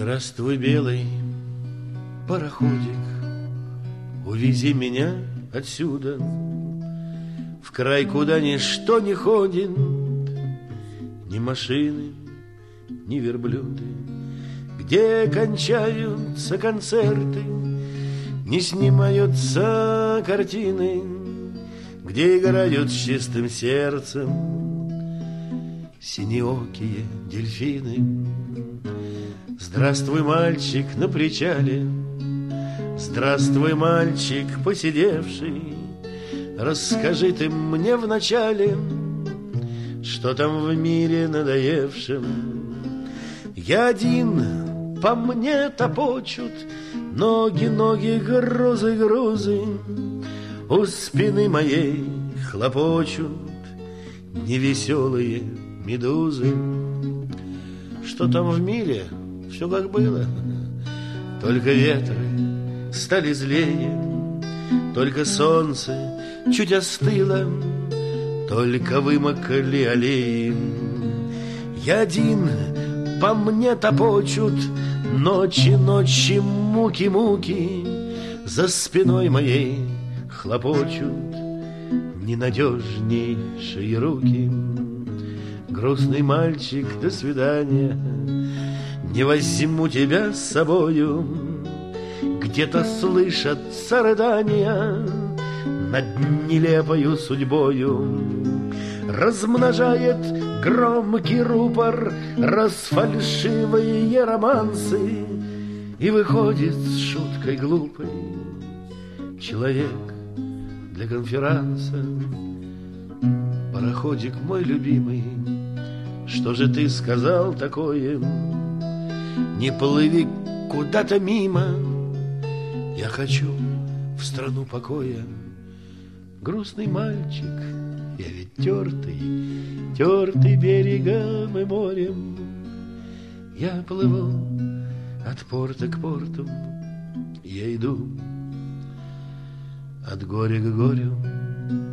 Здравствуй, белый пароходик, увези меня отсюда в край, куда ничто не ходит, ни машины, ни верблюды, где кончаются концерты, не снимаются картины, где играют с чистым сердцем синеокие дельфины. Здравствуй, мальчик на причале, здравствуй, мальчик посидевший, расскажи ты мне вначале, что там в мире надоевшем. Я один, по мне топочут ноги, ноги, грузы, грузы, у спины моей хлопочут невеселые медузы. Что там в мире? Все как было, только ветры стали злее, только солнце чуть остыло, только вымокли аллеи. Я один, по мне топочут ночи, ночи, муки, муки, за спиной моей хлопочут ненадежнейшие руки. Грустный мальчик, до свидания, не возьму тебя с собою. Где-то слышатся рыдания над нелепою судьбою. Размножает громкий рупор расфальшивые романсы, и выходит с шуткой глупой человек для конферанса. Пароходик мой любимый, что же ты сказал такое? Не плыви куда-то мимо, я хочу в страну покоя. Грустный мальчик, я ведь тертый, тертый берегом и морем. Я плыву от порта к порту, я иду от горя к горю.